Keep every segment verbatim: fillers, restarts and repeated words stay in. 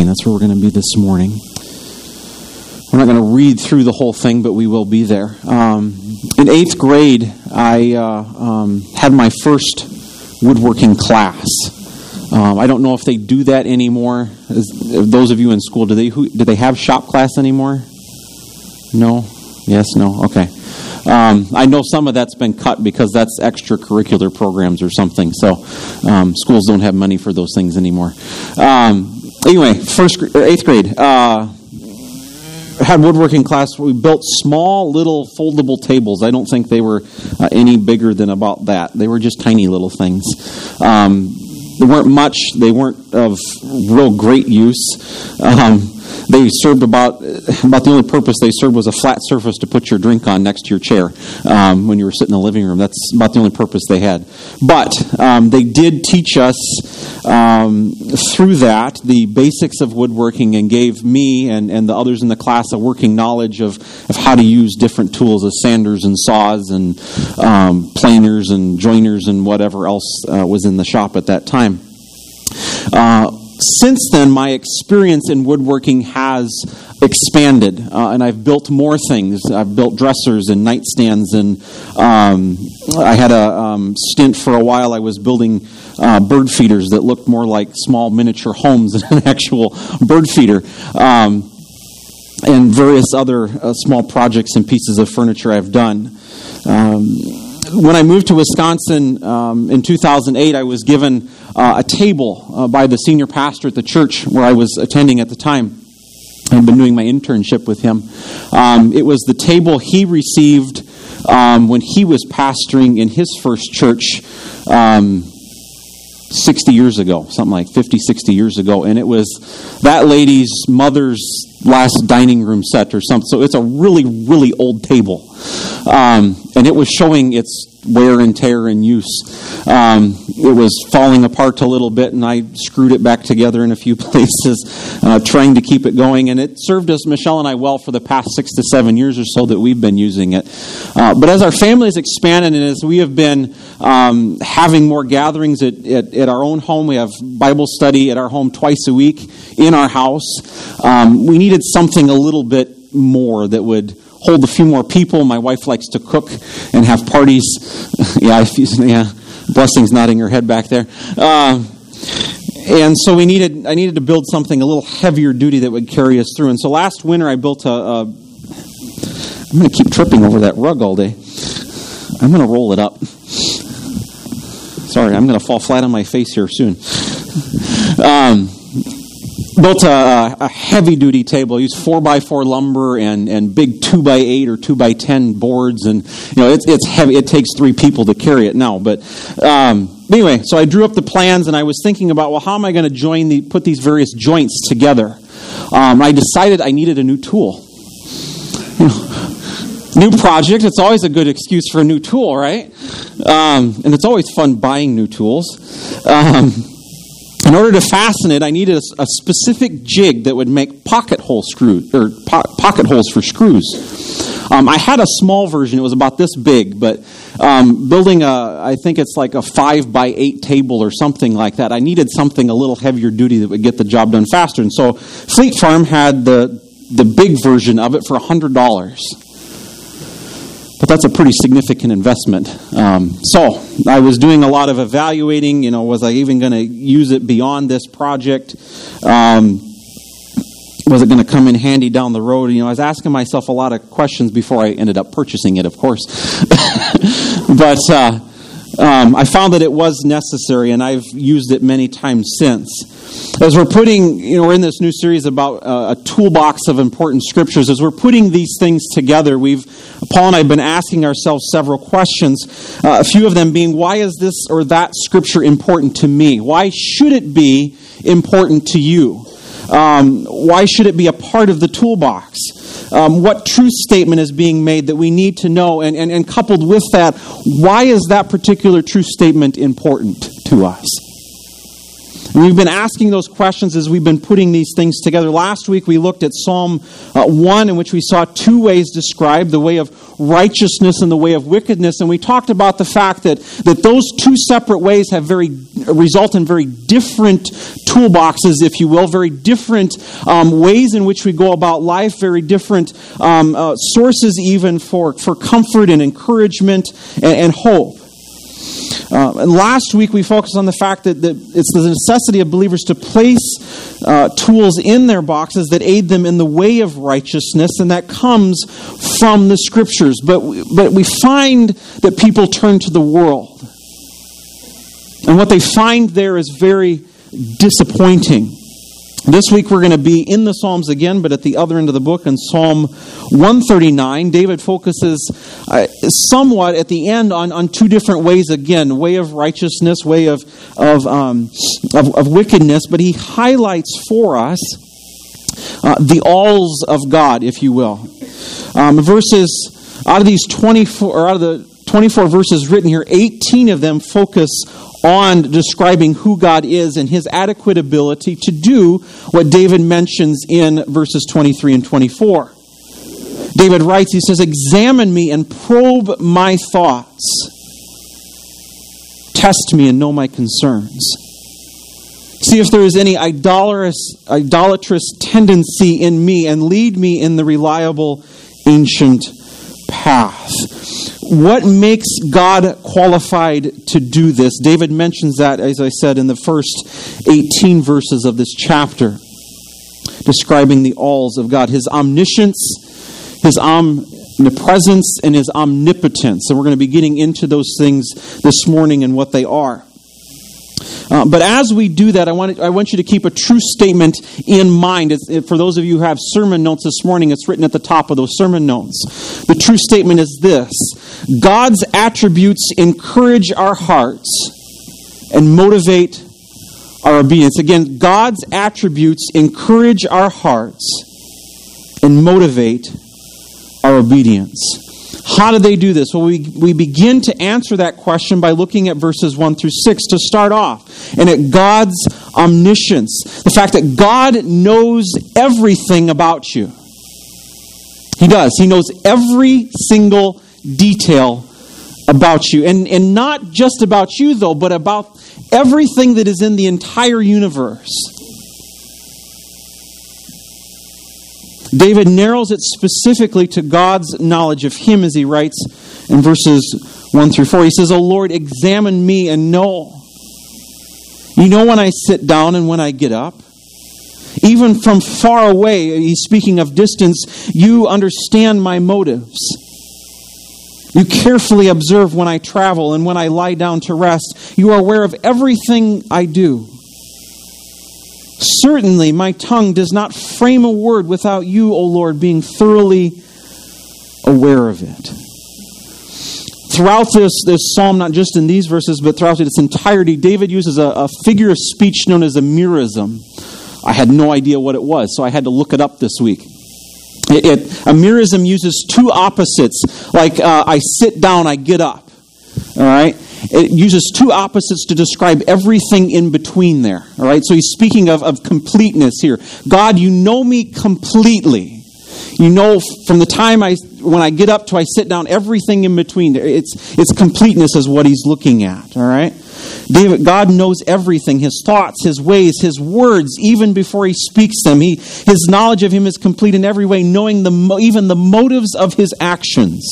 nine. That's where we're going to be this morning. We're not going to read through the whole thing, but we will be there. Um, in eighth grade, I uh, um, had my first woodworking class. Um, I don't know if they do that anymore. As, those of you in school, do they who, do they have shop class anymore? No? Yes? No? Okay. Um, I know some of that's been cut because that's extracurricular programs or something. So um, schools don't have money for those things anymore. Um, anyway, first or eighth grade. Uh, had woodworking class. We built small little foldable tables. I don't think they were uh, any bigger than about that. They were just tiny little things. Um, they weren't much. They weren't of real great use. Um, they served about about the only purpose they served was a flat surface to put your drink on next to your chair um, when you were sitting in the living room. That's about the only purpose they had. But um, they did teach us um, through that the basics of woodworking and gave me and, and the others in the class a working knowledge of, of how to use different tools, as sanders and saws and um, planers and joiners and whatever else uh, was in the shop at that time. Uh, Since then, my experience in woodworking has expanded, uh, and I've built more things. I've built dressers and nightstands, and um, I had a um, stint for a while. I was building uh, bird feeders that looked more like small miniature homes than an actual bird feeder, um, and various other uh, small projects and pieces of furniture I've done. Um, when I moved to Wisconsin um, in two thousand eight, I was given Uh, a table uh, by the senior pastor at the church where I was attending at the time. I'd been doing my internship with him. Um, it was the table he received um, when he was pastoring in his first church um, sixty years ago, something like fifty, sixty years ago. And it was that lady's mother's last dining room set or something. So it's a really, really old table. Um, and it was showing its wear and tear and use. Um, it was falling apart a little bit, and I screwed it back together in a few places, uh, trying to keep it going. And it served us, Michelle and I, well for the past six to seven years or so that we've been using it. Uh, but as our family has expanded and as we have been um, having more gatherings at, at, at our own home, we have Bible study at our home twice a week in our house, um, we needed something a little bit more that would hold a few more people. My wife likes to cook and have parties. yeah, yeah. Blessing's nodding her head back there. Uh, and so we needed. I needed to build something a little heavier duty that would carry us through. And so last winter I built a. a I'm going to keep tripping over that rug all day. I'm going to roll it up. Sorry, I'm going to fall flat on my face here soon. Um, Built a, a heavy-duty table. I used four by four lumber and, and big two by eight or two by ten boards, and you know it's it's heavy. It takes three people to carry it now. But um, anyway, so I drew up the plans, and I was thinking about, well, how am I going to join the put these various joints together? Um, I decided I needed a new tool. You know, new project. It's always a good excuse for a new tool, right? Um, and it's always fun buying new tools. Um, In order to fasten it, I needed a, a specific jig that would make pocket hole screws or po- pocket holes for screws. Um, I had a small version; it was about this big. But um, building a, I think it's like a five by eight table or something like that. I needed something a little heavier duty that would get the job done faster. And so, Fleet Farm had the the big version of it for a hundred dollars. But that's a pretty significant investment. Um, so I was doing a lot of evaluating. You know, was I even going to use it beyond this project? Um, was it going to come in handy down the road? You know, I was asking myself a lot of questions before I ended up purchasing it, of course. but uh, um, I found that it was necessary, and I've used it many times since. As we're putting, you know, we're in this new series about uh, a toolbox of important scriptures. As we're putting these things together, we've, Paul and I have been asking ourselves several questions. Uh, a few of them being, why is this or that scripture important to me? Why should it be important to you? Um, why should it be a part of the toolbox? Um, what truth statement is being made that we need to know? And, and, and coupled with that, why is that particular truth statement important to us? And we've been asking those questions as we've been putting these things together. Last week we looked at Psalm uh, one, in which we saw two ways described, the way of righteousness and the way of wickedness. And we talked about the fact that, that those two separate ways have very result in very different toolboxes, if you will, very different um, ways in which we go about life, very different um, uh, sources even for, for comfort and encouragement and, and hope. Uh, and last week we focused on the fact that, that it's the necessity of believers to place uh, tools in their boxes that aid them in the way of righteousness, and that comes from the Scriptures. But we, but we find that people turn to the world, and what they find there is very disappointing. This week we're going to be in the Psalms again, but at the other end of the book in Psalm one thirty-nine. David focuses uh, somewhat at the end on, on two different ways again, way of righteousness, way of of, um, of of wickedness, but he highlights for us uh, the alls of God, if you will. Um, verses, out of these twenty-four, or out of the twenty-four verses written here, eighteen of them focus on describing who God is and His adequate ability to do what David mentions in verses twenty-three and twenty-four. David writes, he says, "Examine me and probe my thoughts. Test me and know my concerns. See if there is any idolatrous, idolatrous tendency in me, and lead me in the reliable ancient path." What makes God qualified to do this? David mentions that, as I said, in the first eighteen verses of this chapter, describing the alls of God, His omniscience, His omnipresence, and His omnipotence. And we're going to be getting into those things this morning and what they are. Uh, but as we do that, I want, I want you to keep a true statement in mind. It's, it, for those of you who have sermon notes this morning, it's written at the top of those sermon notes. The true statement is this: God's attributes encourage our hearts and motivate our obedience. Again, God's attributes encourage our hearts and motivate our obedience. How do they do this? Well, we, we begin to answer that question by looking at verses one through six to start off, and at God's omniscience. The fact that God knows everything about you. He does. He knows every single detail about you. And, and not just about you, though, but about everything that is in the entire universe. David narrows it specifically to God's knowledge of Him, as he writes in verses one through four. He says, "O Lord, examine me and know. You know when I sit down and when I get up. Even from far away," he's speaking of distance, "you understand my motives. You carefully observe when I travel and when I lie down to rest. You are aware of everything I do. Certainly my tongue does not frame a word without you, O Lord, being thoroughly aware of it." Throughout this, this psalm, not just in these verses, but throughout its entirety, David uses a, a figure of speech known as a merism. I had no idea what it was, so I had to look it up this week. It, it, a merism uses two opposites, like uh, I sit down, I get up. All right? It uses two opposites to describe everything in between there. All right? So he's speaking of, of completeness here. God, you know me completely. You know from the time I, when I get up to I sit down, everything in between. It's, it's completeness is what he's looking at. All right? David, God knows everything, His thoughts, His ways, His words, even before He speaks them. He, His knowledge of Him is complete in every way, knowing the even the motives of His actions.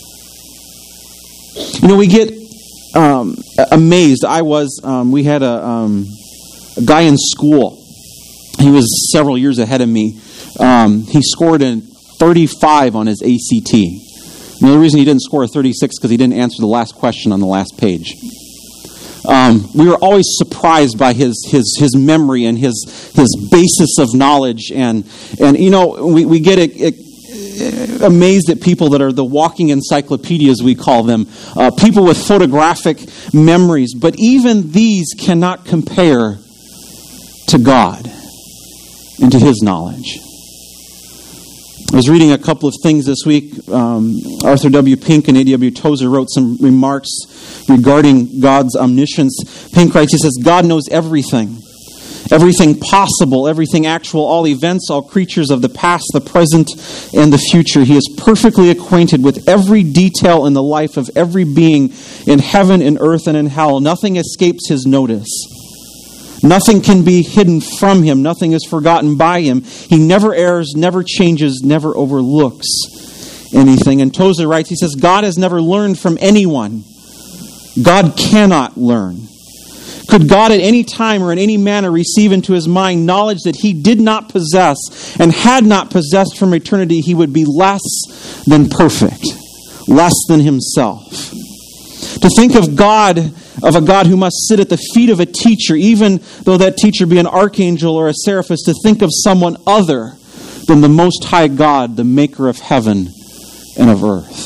You know, we get um, amazed. I was, um, we had a, um, a guy in school. He was several years ahead of me. Um, he scored a thirty-five on his A C T. And the only reason he didn't score a thirty-six is because he didn't answer the last question on the last page. Um, we were always surprised by his his his memory and his his basis of knowledge, and and you know we we get it, it, amazed at people that are the walking encyclopedias, we call them, uh, people with photographic memories. But even these cannot compare to God and to His knowledge. I was reading a couple of things this week. Um, Arthur W. Pink and A W Tozer wrote some remarks regarding God's omniscience. Pink writes, he says, "God knows everything. everything possible, everything actual, all events, all creatures of the past, the present, and the future. He is perfectly acquainted with every detail in the life of every being in heaven, in earth, and in hell. Nothing escapes his notice. Nothing can be hidden from him. Nothing is forgotten by him. He never errs, never changes, never overlooks anything. And Tozer writes, he says, God has never learned from anyone. God cannot learn. Could God at any time or in any manner receive into his mind knowledge that he did not possess and had not possessed from eternity, he would be less than perfect, less than himself. To think of God, of a God who must sit at the feet of a teacher, even though that teacher be an archangel or a seraphist, to think of someone other than the Most High God, the maker of heaven and of earth.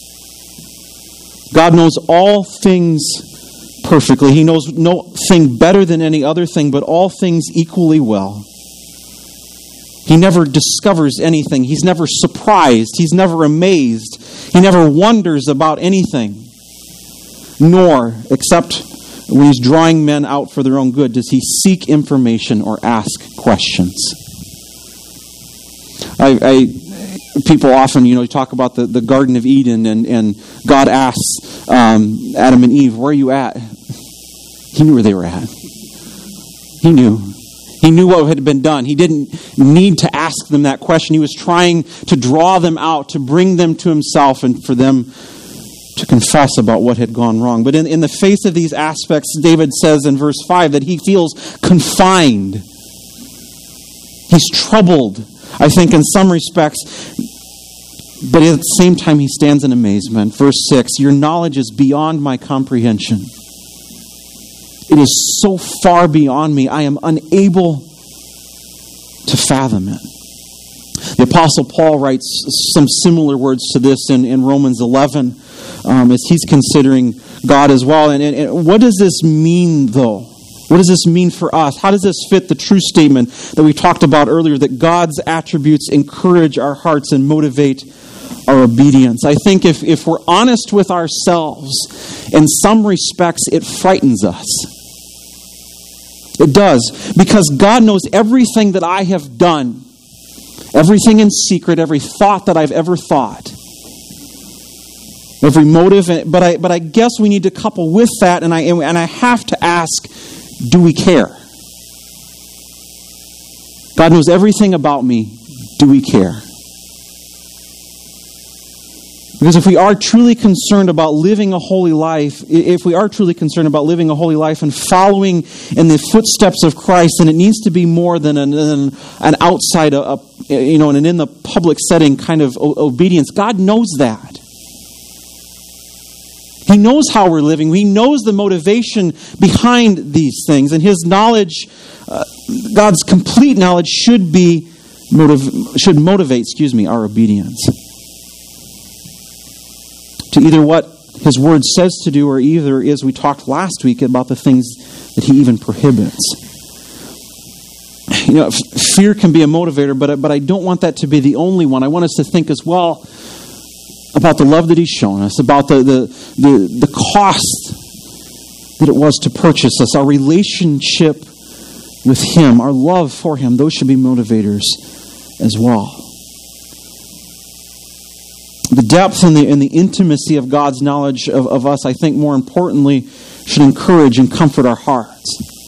God knows all things perfectly. He knows no thing better than any other thing, but all things equally well. He never discovers anything. He's never surprised. He's never amazed. He never wonders about anything. Nor, except when he's drawing men out for their own good, does he seek information or ask questions. I, I people often, you know, talk about the, the Garden of Eden, and, and God asks um, Adam and Eve, where are you at? He knew where they were at. He knew. He knew what had been done. He didn't need to ask them that question. He was trying to draw them out, to bring them to himself, and for them to confess about what had gone wrong. But in, in the face of these aspects, David says in verse five that he feels confined. He's troubled, I think, in some respects. But at the same time, he stands in amazement. Verse six, your knowledge is beyond my comprehension. It is so far beyond me, I am unable to fathom it. The Apostle Paul writes some similar words to this in, in Romans eleven, um, as he's considering God as well. And, and, and what does this mean, though? What does this mean for us? How does this fit the true statement that we talked about earlier, that God's attributes encourage our hearts and motivate our obedience? I think if, if we're honest with ourselves, in some respects, it frightens us. It does, because God knows everything that I have done, everything in secret, every thought that I've ever thought, every motive. But I, but I guess we need to couple with that, and I and I have to ask, do we care? God knows everything about me. Do we care? Because if we are truly concerned about living a holy life, if we are truly concerned about living a holy life and following in the footsteps of Christ, then it needs to be more than an, an, an outside, a, you know, an in the public setting kind of obedience. God knows that. He knows how we're living. He knows the motivation behind these things, and His knowledge, uh, God's complete knowledge, should be motiv- should motivate, excuse me, our obedience to either what His Word says to do, or either, as we talked last week, about the things that He even prohibits. You know, fear can be a motivator, but but I don't want that to be the only one. I want us to think as well about the love that He's shown us, about the the the, the cost that it was to purchase us, our relationship with Him, our love for Him. Those should be motivators as well. The depth and the, and the intimacy of God's knowledge of, of us, I think more importantly, should encourage and comfort our hearts.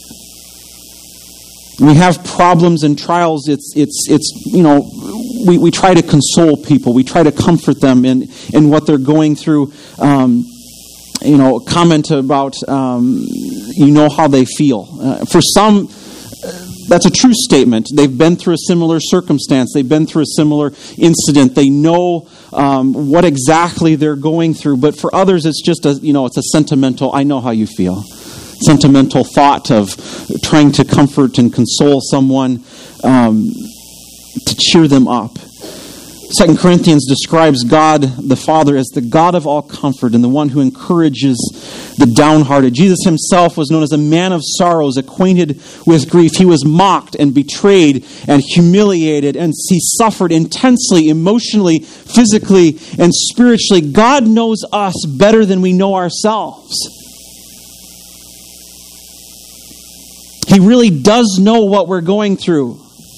When we have problems and trials, it's, it's, it's you know, we, we try to console people. We try to comfort them in, in what they're going through. Um, you know, comment about, um, you know how they feel. Uh, for some, that's a true statement. They've been through a similar circumstance. They've been through a similar incident. They know um, what exactly they're going through. But for others, it's just a, you know, it's a sentimental, I know how you feel. Sentimental thought of trying to comfort and console someone, um, to cheer them up. Second Corinthians describes God the Father as the God of all comfort and the one who encourages the downhearted. Jesus Himself was known as a man of sorrows, acquainted with grief. He was mocked and betrayed and humiliated, and He suffered intensely, emotionally, physically, and spiritually. God knows us better than we know ourselves. He really does know what we're going through.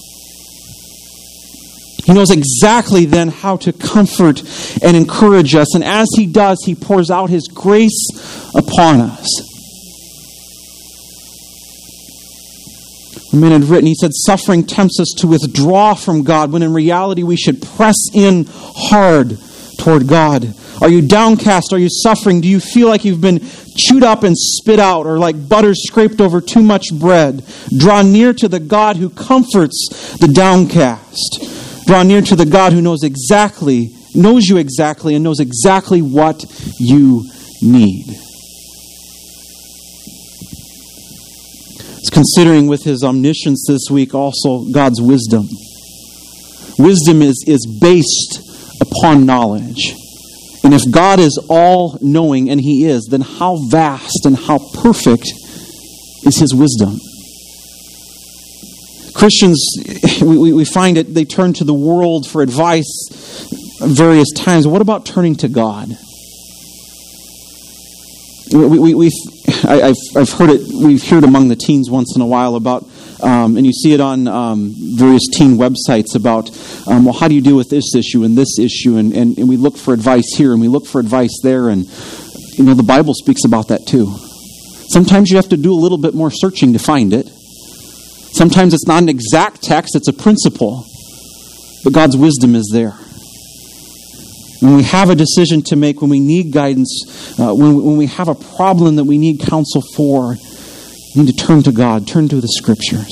He knows exactly then how to comfort and encourage us. And as He does, He pours out His grace upon us. The man had written, he said, suffering tempts us to withdraw from God, when in reality we should press in hard toward God. Are you downcast? Are you suffering? Do you feel like you've been chewed up and spit out, or like butter scraped over too much bread? Draw near to the God who comforts the downcast. Draw near to the God who knows exactly, knows you exactly, and knows exactly what you need. It's considering with his omniscience this week also God's wisdom. Wisdom is, is based upon knowledge. And if God is all-knowing, and He is, then how vast and how perfect is His wisdom? Christians, we, we find it, they turn to the world for advice various times. What about turning to God? We, we, we, I, I've, I've heard it, we've heard among the teens once in a while about, um, and you see it on um, various teen websites about, um, well, how do you deal with this issue and this issue? And, and, and we look for advice here and we look for advice there. And, you know, the Bible speaks about that too. Sometimes you have to do a little bit more searching to find it. Sometimes it's not an exact text, it's a principle. But God's wisdom is there. When we have a decision to make, when we need guidance, uh, when, when we have a problem that we need counsel for, we need to turn to God, turn to the Scriptures.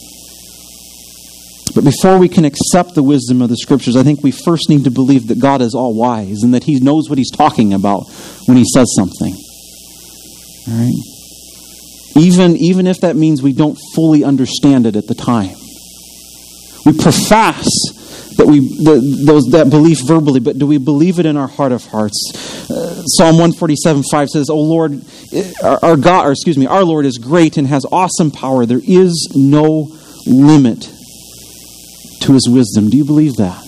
But before we can accept the wisdom of the Scriptures, I think we first need to believe that God is all-wise and that He knows what He's talking about when He says something. All right? Even, even if that means we don't fully understand it at the time. We profess that we the, those that belief verbally, but do we believe it in our heart of hearts? Uh, Psalm one forty-seven five says, "O Lord, our, our God, or excuse me, our Lord is great and has awesome power. There is no limit to His wisdom." Do you believe that?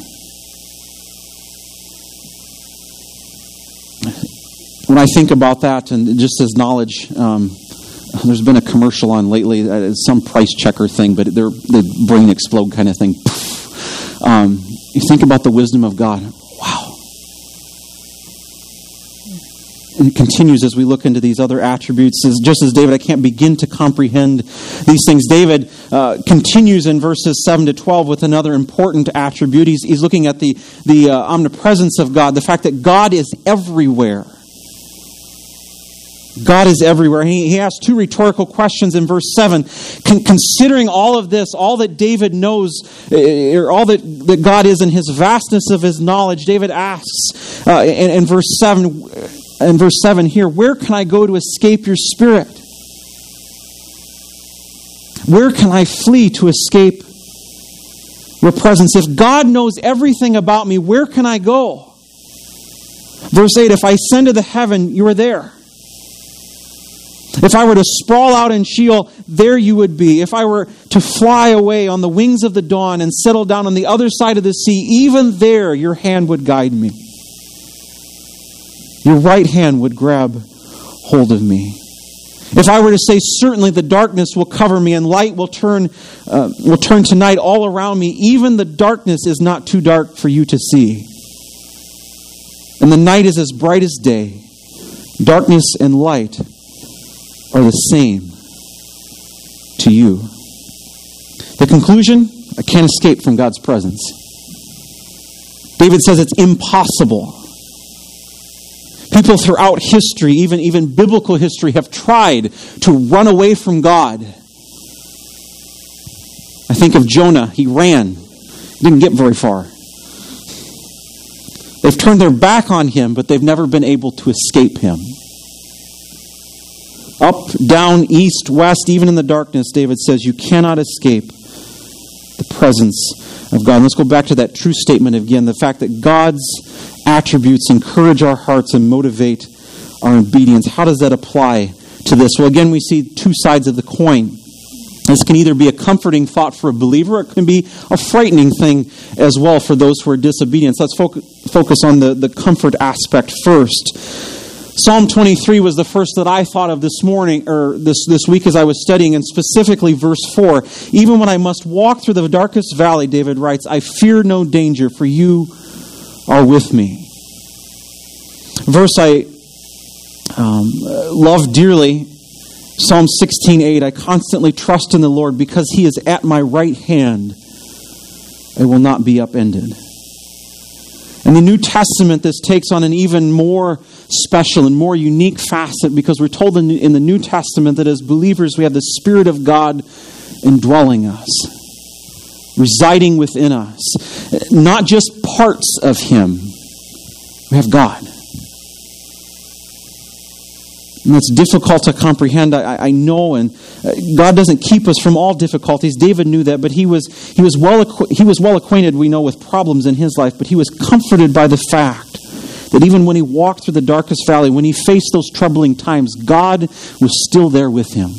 When I think about that, and just as knowledge, um, there's been a commercial on lately, uh, some price checker thing, but they're the brain explode kind of thing. Um, you think about the wisdom of God. Wow. And it continues as we look into these other attributes. As, just as David, I can't begin to comprehend these things. David uh, continues in verses seven to twelve with another important attribute. He's, he's looking at the, the uh, omnipresence of God, the fact that God is everywhere. God is everywhere. He, he asks two rhetorical questions in verse seven. Con- considering all of this, all that David knows, or all that, that God is in His vastness of His knowledge, David asks uh, in, in verse seven, in verse seven here, where can I go to escape your spirit? Where can I flee to escape your presence? If God knows everything about me, where can I go? Verse eight, if I ascend to the heaven, you are there. If I were to sprawl out in Sheol, there you would be. If I were to fly away on the wings of the dawn and settle down on the other side of the sea, even there your hand would guide me. Your right hand would grab hold of me. If I were to say, certainly the darkness will cover me and light will turn, uh, will turn to night all around me, even the darkness is not too dark for you to see. And the night is as bright as day. Darkness and light are the same to you. The conclusion, I can't escape from God's presence. David says it's impossible. People throughout history, even, even biblical history, have tried to run away from God. I think of Jonah. He ran. Didn't get very far. They've turned their back on Him, but they've never been able to escape Him. Up, down, east, west, even in the darkness, David says, you cannot escape the presence of God. And let's go back to that true statement again, the fact that God's attributes encourage our hearts and motivate our obedience. How does that apply to this? Well, again, we see two sides of the coin. This can either be a comforting thought for a believer, or it can be a frightening thing as well for those who are disobedient. So let's focus on the, the comfort aspect first. Psalm twenty-three was the first that I thought of this morning, or this, this week as I was studying, and specifically verse four. Even when I must walk through the darkest valley, David writes, I fear no danger, for you are with me. Verse I um, love dearly, Psalm sixteen eight, I constantly trust in the Lord because He is at my right hand. I will not be upended. In the New Testament, this takes on an even more special and more unique facet because we're told in, in the New Testament that as believers we have the Spirit of God indwelling us, residing within us. Not just parts of Him. We have God. And that's difficult to comprehend, I, I know, and God doesn't keep us from all difficulties. David knew that, but he was he was well he was well acquainted, we know, with problems in his life, but he was comforted by the fact that even when he walked through the darkest valley, when he faced those troubling times, God was still there with him.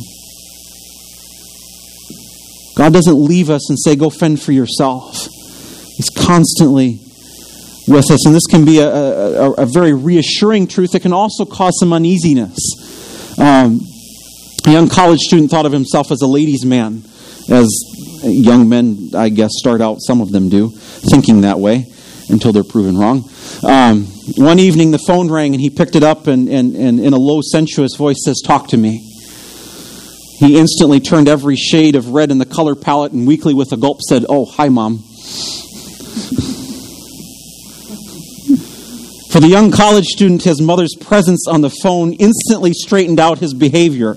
God doesn't leave us and say, go fend for yourself. He's constantly with us, and this can be a, a, a very reassuring truth. It can also cause some uneasiness. Um, a young college student thought of himself as a ladies' man, as young men, I guess, start out, some of them do, thinking that way until they're proven wrong. Um, one evening the phone rang and he picked it up and, and, and in a low, sensuous voice says, talk to me. He instantly turned every shade of red in the color palette and weakly with a gulp said, oh, hi, Mom. For the young college student, his mother's presence on the phone instantly straightened out his behavior.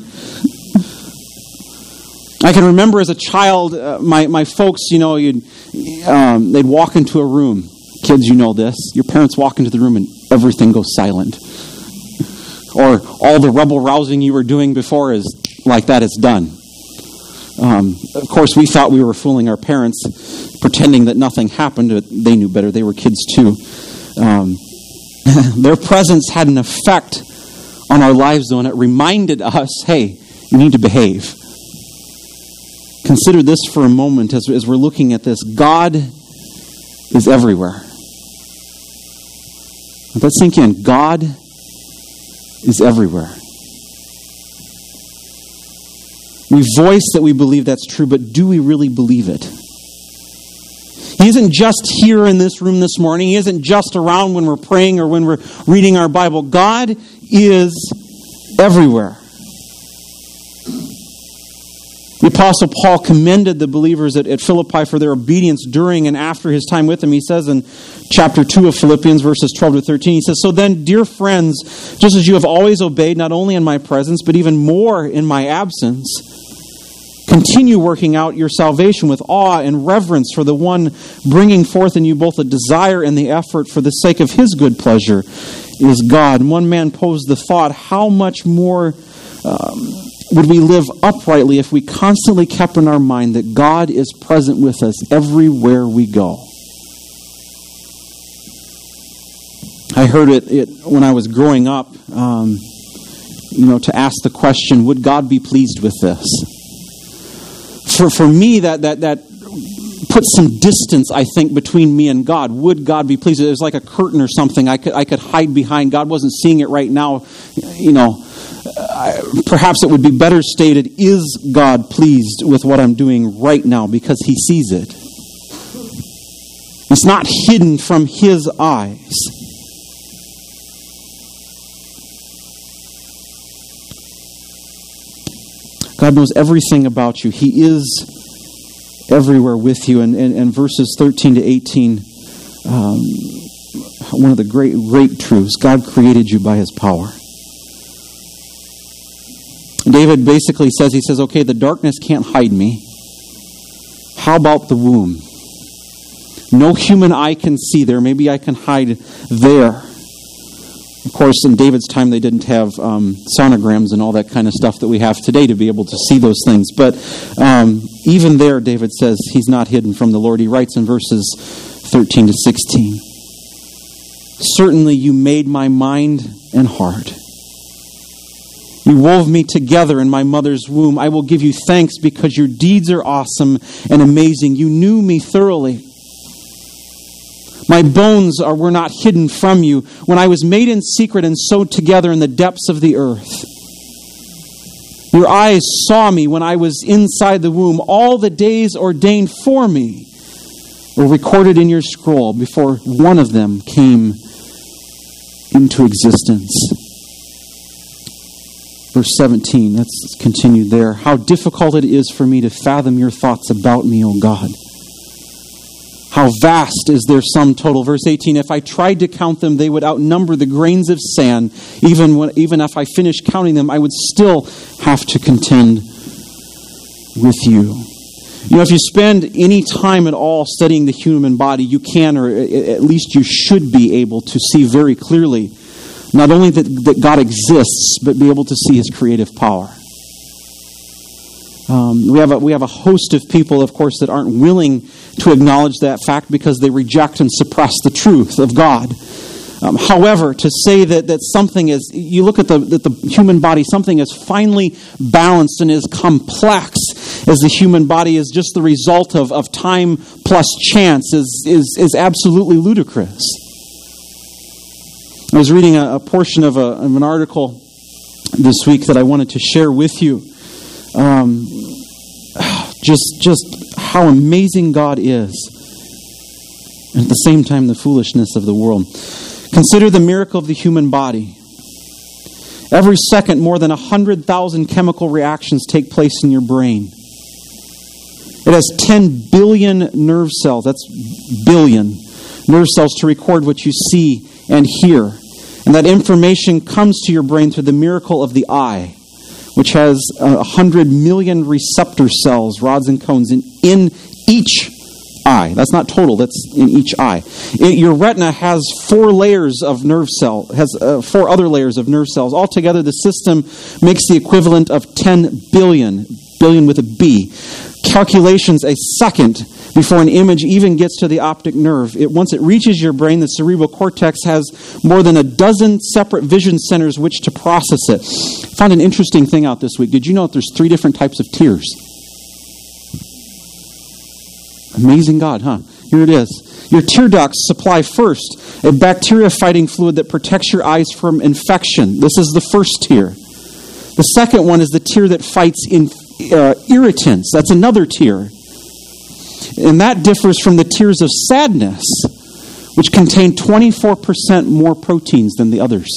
I can remember as a child, uh, my, my folks, you know, you'd, um, they'd walk into a room. Kids, you know this. Your parents walk into the room and everything goes silent. Or all the rebel-rousing you were doing before is like that, it's done. Um, of course, we thought we were fooling our parents, pretending that nothing happened. But they knew better. They were kids too. Um, their presence had an effect on our lives, though, and it reminded us, hey, you need to behave. Consider this for a moment as, as we're looking at this. God is everywhere. Let's sink in. God is everywhere. We voice that we believe that's true, but do we really believe it? He isn't just here in this room this morning. He isn't just around when we're praying or when we're reading our Bible. God is everywhere. The Apostle Paul commended the believers at, at Philippi for their obedience during and after his time with them. He says in chapter two of Philippians, verses twelve to thirteen, he says, so then, dear friends, just as you have always obeyed, not only in my presence, but even more in my absence, continue working out your salvation with awe and reverence for the one bringing forth in you both a desire and the effort for the sake of his good pleasure is God. And one man posed the thought, how much more um, would we live uprightly if we constantly kept in our mind that God is present with us everywhere we go? I heard it, it when I was growing up, um, you know, to ask the question, would God be pleased with this? For for me, that that that puts some distance, I think, between me and God. Would God be pleased? It was like a curtain or something I could I could hide behind. God wasn't seeing it right now. You know, I, perhaps it would be better stated: is God pleased with what I'm doing right now? Because He sees it. It's not hidden from His eyes. God knows everything about you. He is everywhere with you. And, and, and verses thirteen to eighteen, um, one of the great, great truths. God created you by His power. David basically says, he says, okay, the darkness can't hide me. How about the womb? No human eye can see there. Maybe I can hide there. Of course, in David's time, they didn't have um, sonograms and all that kind of stuff that we have today to be able to see those things. But um, even there, David says he's not hidden from the Lord. He writes in verses thirteen to sixteen, certainly you made my mind and heart. You wove me together in my mother's womb. I will give you thanks because your deeds are awesome and amazing. You knew me thoroughly. My bones are, were not hidden from you when I was made in secret and sewed together in the depths of the earth. Your eyes saw me when I was inside the womb. All the days ordained for me were recorded in your scroll before one of them came into existence. Verse seventeen, let's continue there. How difficult it is for me to fathom your thoughts about me, O God. How vast is their sum total. Verse eighteen, if I tried to count them, they would outnumber the grains of sand. Even when, even if I finished counting them, I would still have to contend with you. You know, if you spend any time at all studying the human body, you can, or at least you should be able to see very clearly, not only that, that God exists, but be able to see His creative power. Um, we have a, we have a host of people, of course, that aren't willing to acknowledge that fact because they reject and suppress the truth of God. Um, however, to say that, that something is, you look at the, at the human body, something as finely balanced and as complex as the human body is just the result of, of time plus chance is, is, is absolutely ludicrous. I was reading a, a portion of, a, of an article this week that I wanted to share with you. Um, just, just how amazing God is, and at the same time the foolishness of the world. Consider the miracle of the human body. Every second, more than one hundred thousand chemical reactions take place in your brain. It has ten billion nerve cells, that's billion nerve cells to record what you see and hear. And that information comes to your brain through the miracle of the eye, which has one hundred million receptor cells, rods and cones, in, in each eye. That's not total, that's in each eye. It, your retina has four layers of nerve cell, has uh, four other layers of nerve cells. Altogether, the system makes the equivalent of ten billion, billion with a B. Calculations a second before an image even gets to the optic nerve. It, once it reaches your brain, the cerebral cortex has more than a dozen separate vision centers which to process it. I found an interesting thing out this week. Did you know that there's three different types of tears? Amazing God, huh? Here it is. Your tear ducts supply first a bacteria-fighting fluid that protects your eyes from infection. This is the first tear. The second one is the tear that fights in uh, irritants. That's another tear. And that differs from the tears of sadness, which contain twenty-four percent more proteins than the others.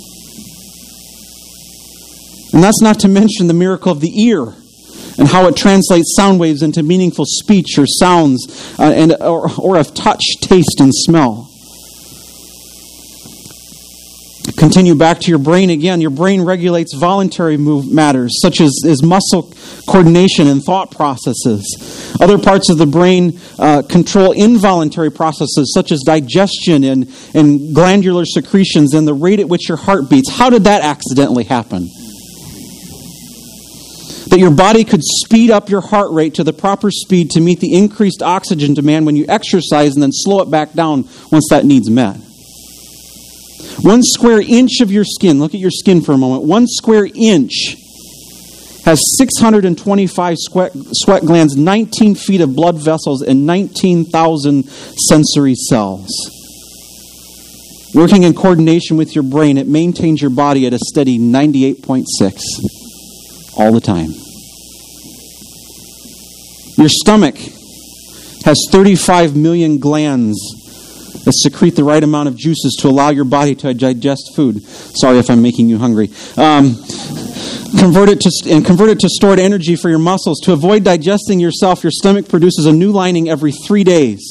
And that's not to mention the miracle of the ear and how it translates sound waves into meaningful speech or sounds, uh, and or, or of touch, taste, and smell. Continue back to your brain again. Your brain regulates voluntary move matters, such as, as muscle coordination and thought processes. Other parts of the brain uh, control involuntary processes, such as digestion and, and glandular secretions and the rate at which your heart beats. How did that accidentally happen? That your body could speed up your heart rate to the proper speed to meet the increased oxygen demand when you exercise and then slow it back down once that need's met. One square inch of your skin, look at your skin for a moment, one square inch has six hundred twenty-five sweat, sweat glands, nineteen feet of blood vessels, and nineteen thousand sensory cells. Working in coordination with your brain, it maintains your body at a steady ninety-eight point six all the time. Your stomach has thirty-five million glands that secrete the right amount of juices to allow your body to digest food. Sorry if I'm making you hungry. Um, convert it to and convert it to stored energy for your muscles. To avoid digesting yourself, your stomach produces a new lining every three days.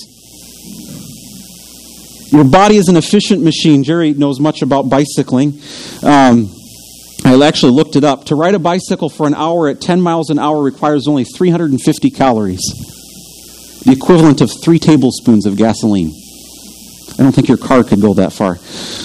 Your body is an efficient machine. Jerry knows much about bicycling. Um, I actually looked it up. To ride a bicycle for an hour at ten miles an hour requires only three hundred fifty calories, the equivalent of three tablespoons of gasoline. I don't think your car could go that far.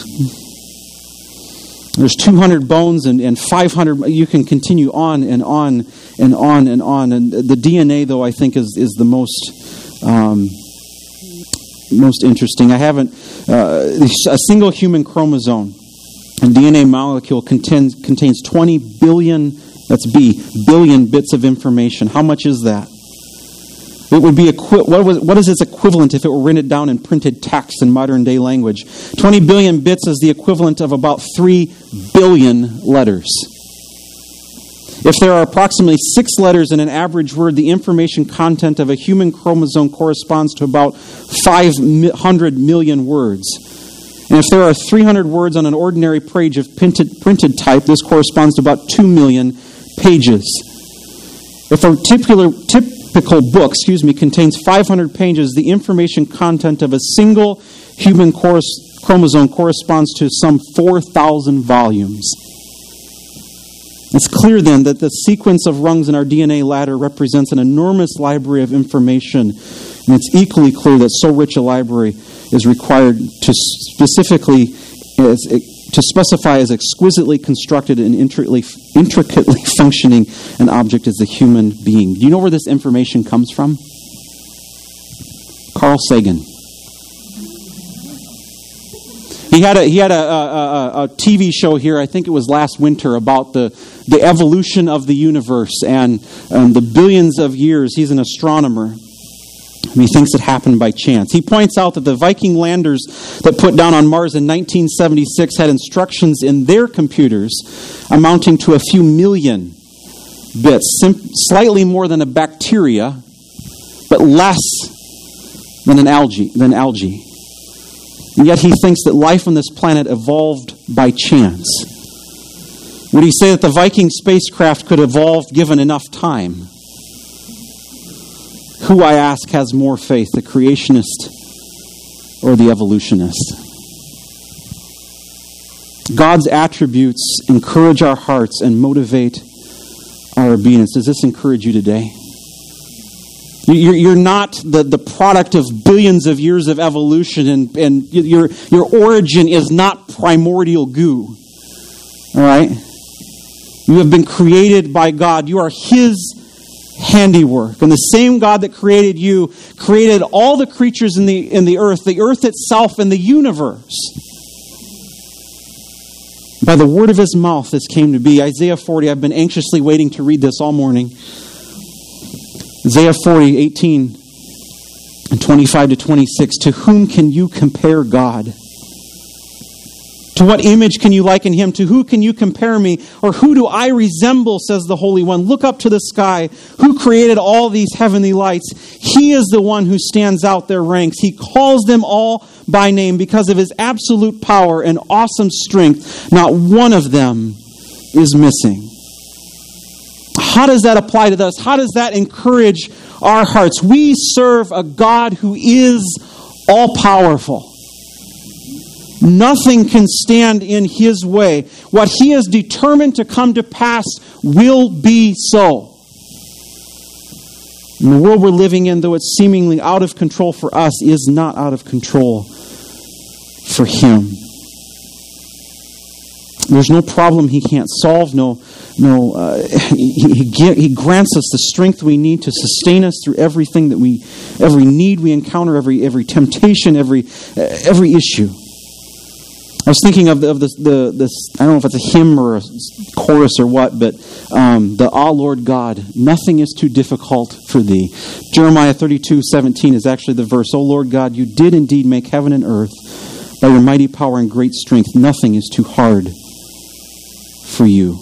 There's two hundred bones and, and five hundred. You can continue on and on and on and on. And the D N A, though, I think is is the most um, most interesting. I haven't uh, a single human chromosome and D N A molecule contains contains twenty billion. That's B billion bits of information. How much is that? It would be equi- what, was, what is its equivalent if it were written down in printed text in modern day language? twenty billion bits is the equivalent of about three billion letters. If there are approximately six letters in an average word, the information content of a human chromosome corresponds to about five hundred million words. And if there are three hundred words on an ordinary page of printed, printed type, this corresponds to about two million pages. If a typical, typical book, excuse me, contains five hundred pages, the information content of a single human course, chromosome corresponds to some four thousand volumes. It's clear then that the sequence of rungs in our D N A ladder represents an enormous library of information, and it's equally clear that so rich a library is required to specifically as, to specify as exquisitely constructed and intricately, intricately functioning an object as the human being. Do you know where this information comes from? Carl Sagan. He had a he had a, a, a, a T V show here, I think it was last winter, about the, the evolution of the universe and um, the billions of years. He's an astronomer. And he thinks it happened by chance. He points out that the Viking landers that put down on Mars in nineteen seventy-six had instructions in their computers amounting to a few million bits, sim- slightly more than a bacteria, but less than an algae, than algae. And yet he thinks that life on this planet evolved by chance. Would he say that the Viking spacecraft could evolve given enough time? Who, I ask, has more faith, the creationist or the evolutionist? God's attributes encourage our hearts and motivate our obedience. Does this encourage you today? You're not the, the product of billions of years of evolution, and, and your, your origin is not primordial goo. All right? You have been created by God. You are His handiwork. And the same God that created you created all the creatures in the, in the earth, the earth itself and the universe. By the word of His mouth this came to be. Isaiah forty, I've been anxiously waiting to read this all morning. Isaiah forty, eighteen and twenty-five to twenty-six. To whom can you compare God? To what image can you liken Him? To who can you compare me? Or who do I resemble, says the Holy One. Look up to the sky. Who created all these heavenly lights? He is the one who stands out their ranks. He calls them all by name because of His absolute power and awesome strength. Not one of them is missing. How does that apply to us? How does that encourage our hearts? We serve a God who is all-powerful. Nothing can stand in His way. What He has determined to come to pass will be so. And the world we're living in, though it's seemingly out of control for us, is not out of control for Him. There's no problem He can't solve. No, no. Uh, he, he, he grants us the strength we need to sustain us through everything that we, every need we encounter, every every temptation, every uh, every issue. I was thinking of the, of this, the this. I don't know if it's a hymn or a chorus or what, but um, the "Ah, Lord God, nothing is too difficult for Thee." Jeremiah thirty-two seventeen is actually the verse. "O Lord God, You did indeed make heaven and earth by Your mighty power and great strength. Nothing is too hard for You."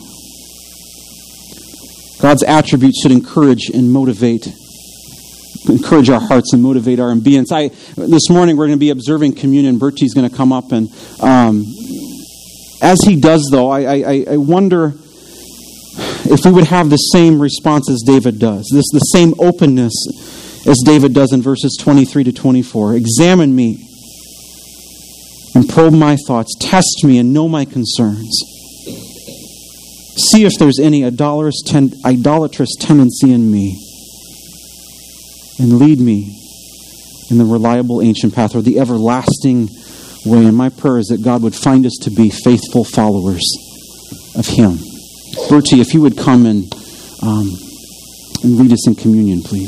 God's attributes should encourage and motivate, encourage our hearts and motivate our obedience. I this morning we're going to be observing communion. Bertie's going to come up, and um, as he does, though, I, I, I wonder if we would have the same response as David does, this the same openness as David does in verses twenty-three to twenty-four. Examine me and probe my thoughts. Test me and know my concerns. See if there's any idolatrous, ten, idolatrous tendency in me, and lead me in the reliable ancient path, or the everlasting way. And my prayer is that God would find us to be faithful followers of Him. Bertie, if you would come and, um, and lead us in communion, please.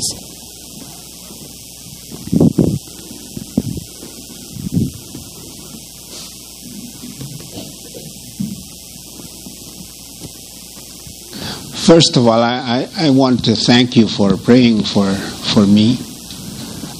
First of all, I, I, I want to thank you for praying for, for me.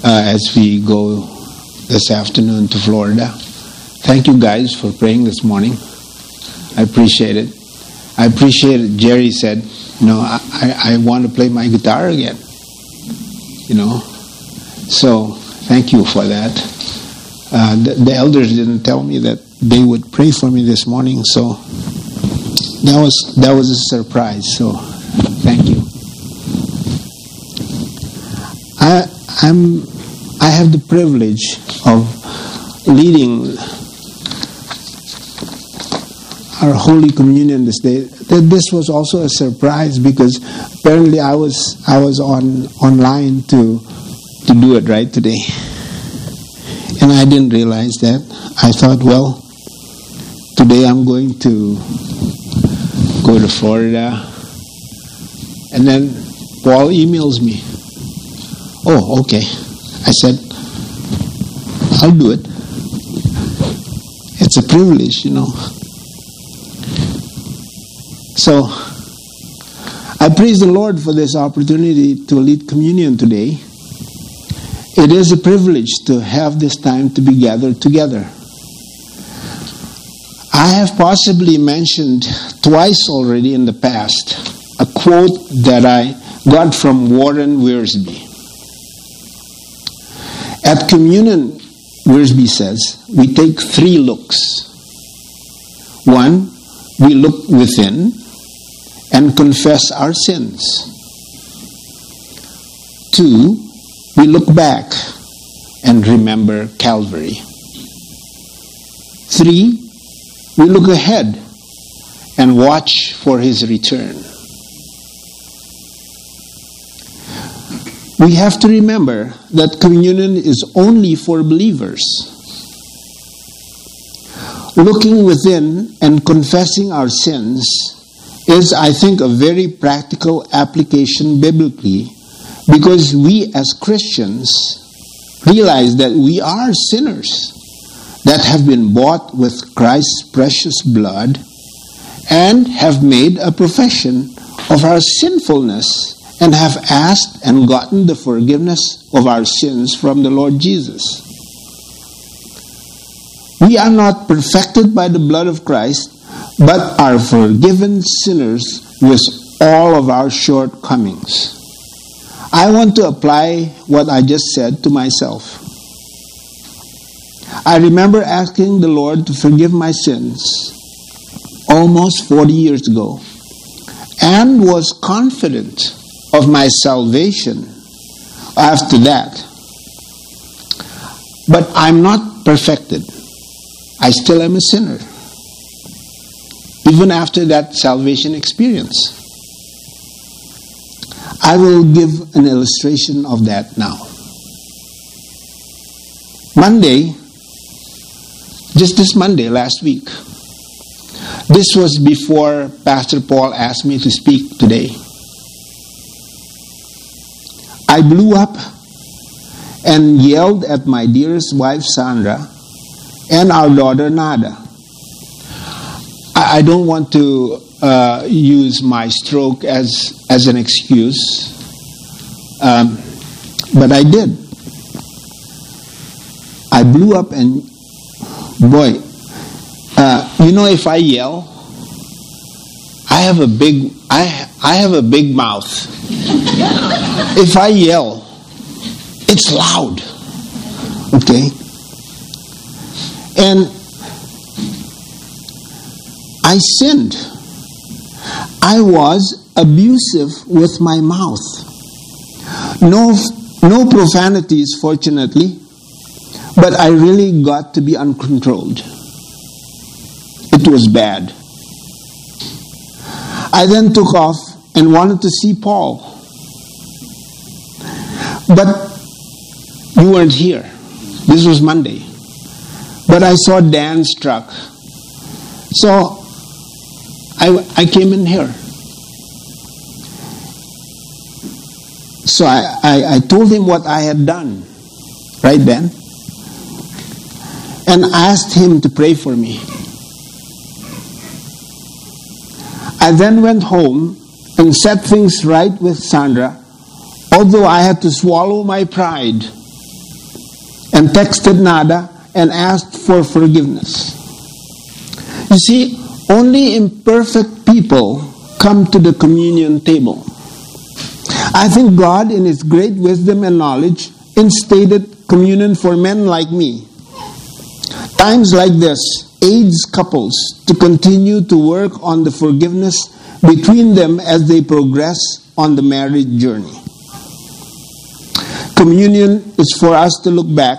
uh, as we go this afternoon to Florida. Thank you guys for praying this morning. I appreciate it. I appreciate it. Jerry said, you know, I, I, I want to play my guitar again. You know, so thank you for that. Uh, the, the elders didn't tell me that they would pray for me this morning, so that was that was a surprise. So thank you. I I'm I have the privilege of leading our Holy Communion this day. This was also a surprise because apparently I was I was on online to to do it right today, and I didn't realize that. I thought, well, today I'm going to go to Florida, and then Paul emails me. Oh, okay. I said, I'll do it. It's a privilege, you know. So, I praise the Lord for this opportunity to lead communion today. It is a privilege to have this time to be gathered together. I have possibly mentioned twice already in the past a quote that I got from Warren Wiersbe. At communion, Wiersbe says, we take three looks. One, we look within and confess our sins. Two, we look back and remember Calvary. Three, we look ahead and watch for his return. We have to remember that communion is only for believers. Looking within and confessing our sins is, I think, a very practical application biblically, because we as Christians realize that we are sinners that have been bought with Christ's precious blood and have made a profession of our sinfulness and have asked and gotten the forgiveness of our sins from the Lord Jesus. We are not perfected by the blood of Christ, but are forgiven sinners with all of our shortcomings. I want to apply what I just said to myself. I remember asking the Lord to forgive my sins almost forty years ago and was confident of my salvation after that. But I'm not perfected. I still am a sinner, even after that salvation experience. I will give an illustration of that now. Monday, just this Monday, last week, this was before Pastor Paul asked me to speak today. I blew up and yelled at my dearest wife, Sandra, and our daughter, Nada. I, I don't want to uh, use my stroke as, as an excuse, um, but I did. I blew up and, boy, uh, you know, if I yell, I have a big, I, I have a big mouth. If I yell, it's loud. Okay? And I sinned. I was abusive with my mouth. No, no profanities, fortunately, but I really got to be uncontrolled. It was bad. I then took off and wanted to see Paul. But you weren't here. This was Monday. But I saw Dan's truck. So I, I came in here. So I, I, I told him what I had done. Right, Dan? And asked him to pray for me. I then went home and set things right with Sandra, although I had to swallow my pride and texted Nada and asked for forgiveness. You see, only imperfect people come to the communion table. I think God, in His great wisdom and knowledge, instated communion for men like me. Times like this aids couples to continue to work on the forgiveness between them as they progress on the marriage journey. Communion is for us to look back,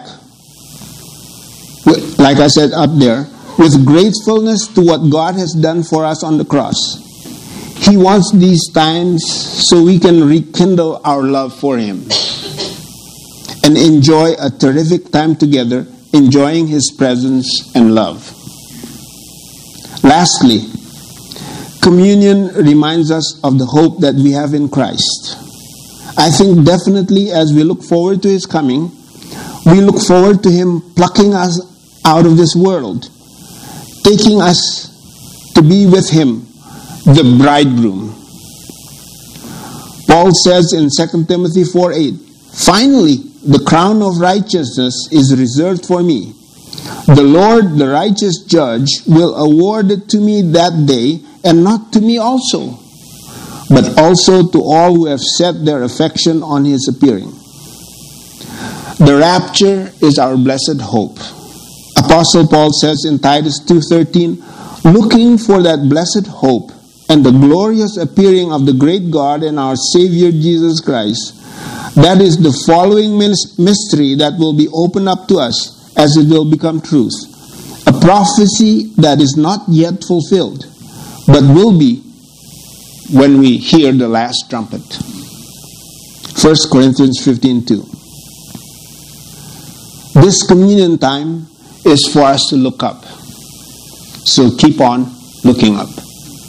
like I said up there, with gratefulness to what God has done for us on the cross. He wants these times so we can rekindle our love for Him and enjoy a terrific time together, enjoying His presence and love. Lastly, communion reminds us of the hope that we have in Christ. I think definitely as we look forward to His coming, we look forward to Him plucking us out of this world, taking us to be with Him, the bridegroom. Paul says in Second Timothy four eight, "Finally, the crown of righteousness is reserved for me. The Lord, the righteous judge, will award it to me that day, and not to me also, but also to all who have set their affection on His appearing." The rapture is our blessed hope. Apostle Paul says in Titus two thirteen, "Looking for that blessed hope and the glorious appearing of the great God and our Savior Jesus Christ, that is the following mystery that will be opened up to us as it will become truth. A prophecy that is not yet fulfilled, but will be when we hear the last trumpet." First Corinthians fifteen two. This communion time is for us to look up. So keep on looking up.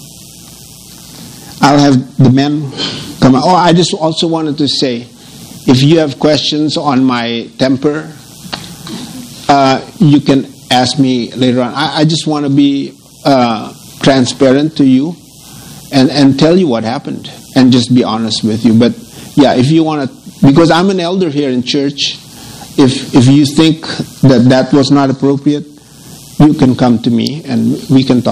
I'll have the men come on. Oh, I just also wanted to say, if you have questions on my temper, uh, you can ask me later on. I, I just want to be uh, transparent to you and, and tell you what happened and just be honest with you. But yeah, if you want to, because I'm an elder here in church, if if you think that that was not appropriate, you can come to me and we can talk.